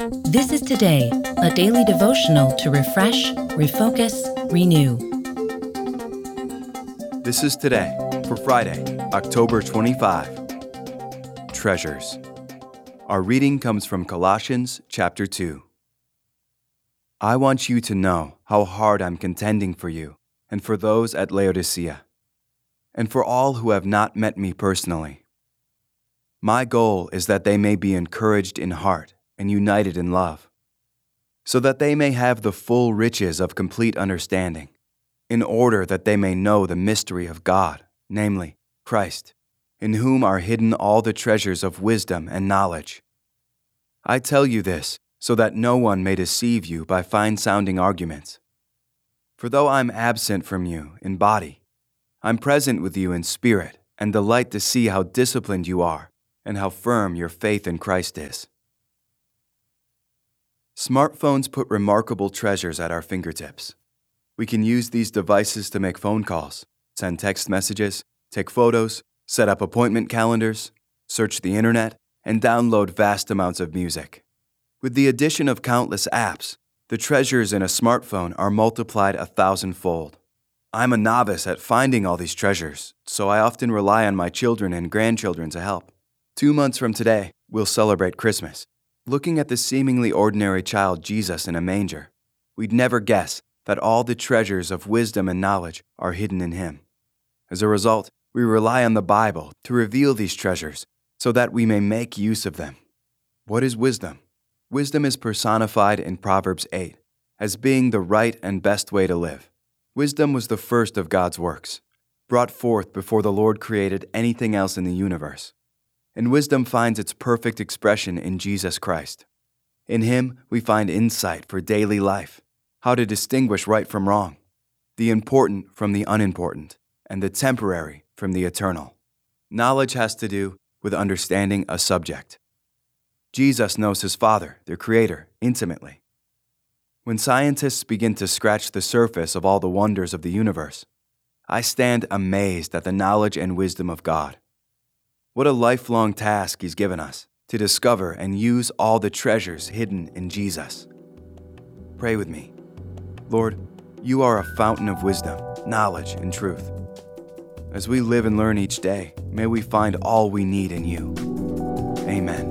This is Today, a daily devotional to refresh, refocus, renew. This is Today for Friday, October 25. Treasures. Our reading comes from Colossians chapter 2. I want you to know how hard I'm contending for you and for those at Laodicea, and for all who have not met me personally. My goal is that they may be encouraged in heart and united in love, so that they may have the full riches of complete understanding, in order that they may know the mystery of God, namely, Christ, in whom are hidden all the treasures of wisdom and knowledge. I tell you this, so that no one may deceive you by fine-sounding arguments. For though I'm absent from you in body, I'm present with you in spirit, and delight to see how disciplined you are, and how firm your faith in Christ is. Smartphones put remarkable treasures at our fingertips. We can use these devices to make phone calls, send text messages, take photos, set up appointment calendars, search the internet, and download vast amounts of music. With the addition of countless apps, the treasures in a smartphone are multiplied 1,000-fold. I'm a novice at finding all these treasures, so I often rely on my children and grandchildren to help. 2 months from today, we'll celebrate Christmas. Looking at the seemingly ordinary child Jesus in a manger, we'd never guess that all the treasures of wisdom and knowledge are hidden in him. As a result, we rely on the Bible to reveal these treasures so that we may make use of them. What is wisdom? Wisdom is personified in Proverbs 8 as being the right and best way to live. Wisdom was the first of God's works, brought forth before the Lord created anything else in the universe. And wisdom finds its perfect expression in Jesus Christ. In him, we find insight for daily life, how to distinguish right from wrong, the important from the unimportant, and the temporary from the eternal. Knowledge has to do with understanding a subject. Jesus knows his Father, the Creator, intimately. When scientists begin to scratch the surface of all the wonders of the universe, I stand amazed at the knowledge and wisdom of God. What a lifelong task he's given us, to discover and use all the treasures hidden in Jesus. Pray with me. Lord, you are a fountain of wisdom, knowledge, and truth. As we live and learn each day, may we find all we need in you. Amen.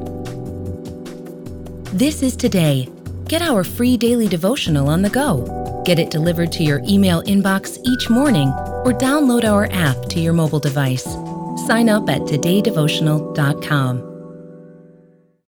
This is Today. Get our free daily devotional on the go. Get it delivered to your email inbox each morning or download our app to your mobile device. Sign up at todaydevotional.com.